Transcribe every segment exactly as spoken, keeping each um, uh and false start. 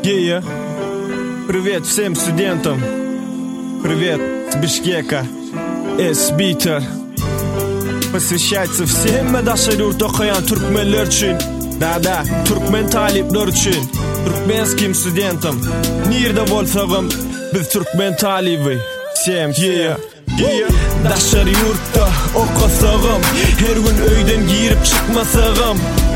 Yeah. Привет всем студентам. Привет с Бишкека. S-Beater. Посвящается всем медашар yurt okuyan Türkmenler için. Да-да, Türkmen talipler için. Türkmenskим студентам. Nerede bolsagam biz Türkmen talibi. Всем, yeah. Yeah. Daşar yurtta okasagam, her gün öyden girip çıkmasagam.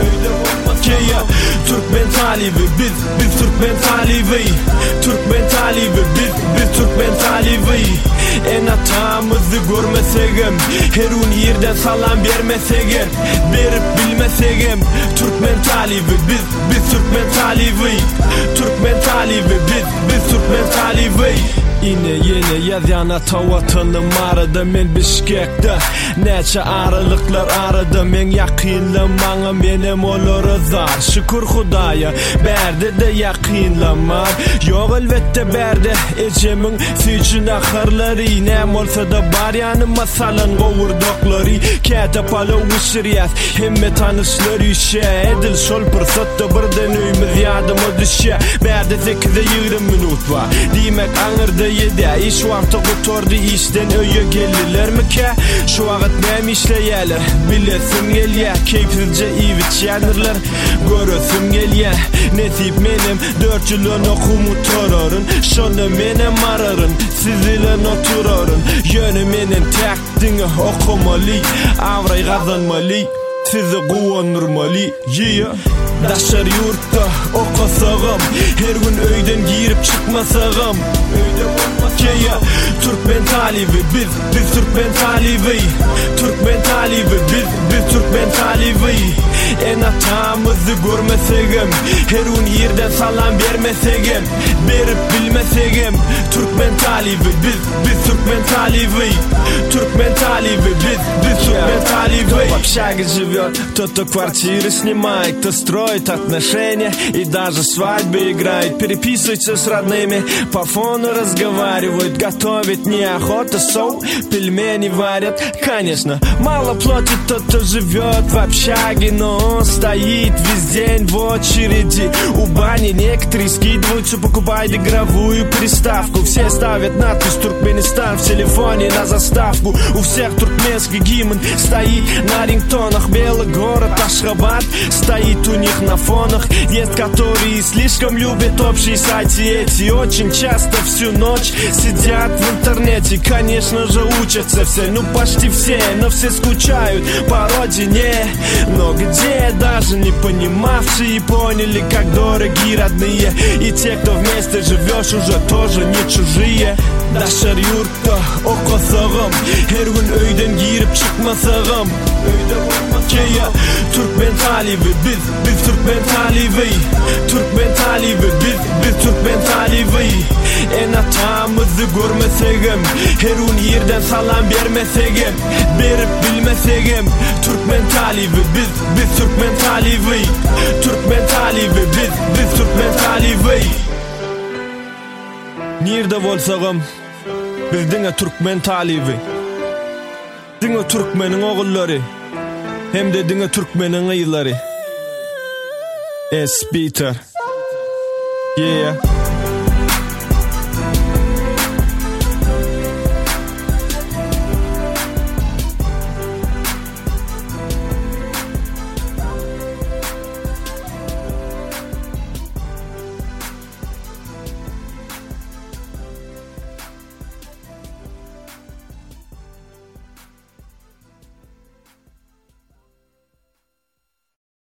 Yeah. Türkmen talibi, biz, biz Türkmen talibi. Türkmen talibi, biz, biz Türkmen talibi. En atamızı görmesegem, her gün yerden salam vermesegem, berip bilmesegem. Türkmen talibi, biz, biz Türkmen talibi. Türkmen talibi, biz, biz Türkmen talibi. Yine yine yazyan ata vatanım aradı men Bişkek'te. Neçe aralıklar aradı men yakınlamağım benim olur zar. Şükür Hudaya berdi de yakınlamar. Yok elbette berdi ecemin sücün ahırları. Nem olsa da bar yanıma salan kovurdokları. Ketapalı uşriyat hemme tanışları işe. Edil şol fırsatta birden öyümüz yadıma düşe. Berdi sekize yirmi minut var demek anırdı yedi. İş vakti kutordu işten öye geldiler mi ke? Şu vakit nem işleyeler bilesim gelye. Keyfizce ivit yanırlar görüsüm gelye. Nesip menim dört yılın okumu tororun. Şonu menim ararın siz ile oturorun. Yönü menin tekdini okumalı, avrayı kazanmalı, sizi kuvandırmalı. Yeah. Daşar yurtta okasagam, her gün öyden girip çıkmasagam. Yeah. Türkmen talibi, biz, biz Türkmen talibi. Türkmen talibi, biz, biz Türkmen talibi. En atamızı görmesegem, her gün yerden salam vermesegem, berip bilmesegem. Türkmen talibi, biz, biz Türkmen talibi. Türkmen talibi, biz, biz Türkмен taliби. В общаге живет тот, кто квартиры снимает, кто строит отношения и даже свадьбы играет. Переписывается с родными, по фону разговаривают, готовит неохота, соу, пельмени варят. Конечно, мало платит тот, кто живет в общаге, но он стоит весь день в очереди у бани. Некоторые скидываются, покупают игровую приставку. Все ставят надпись «Туркменистан» в телефоне на заставку. У всех туркменский гимн стоит на рингтонах. Белый город Ашхабад стоит у них на фонах. Есть которые слишком любят общие сайты эти. Очень часто всю ночь сидят в интернете. Конечно же учатся все, ну почти все, но все скучают по родине. Но где даже не понимавшие поняли, как дороги родные. И те, кто вместе живешь, уже тоже не чужие. Daşar yurtta okasagam, her gün öyden girip çıkmasagam. Yeah. Türkmen talibi, biz, biz Türkmen talibi. Türkmen talibi, biz, biz Türkmen talibi. En atamızı görmesegem, her gün yerden salam vermesegem, berip bilmesegem. Türkmen talibi, biz, biz Türkmen talibi. Türkmen talibi, biz, biz Türkmen talibi. Nerede bolsagam bizdiňe Türkmen talibi. Diňe Türkmenin oğulları, hem de diňe Türkmenin ýylary. S-Beater. Yeah.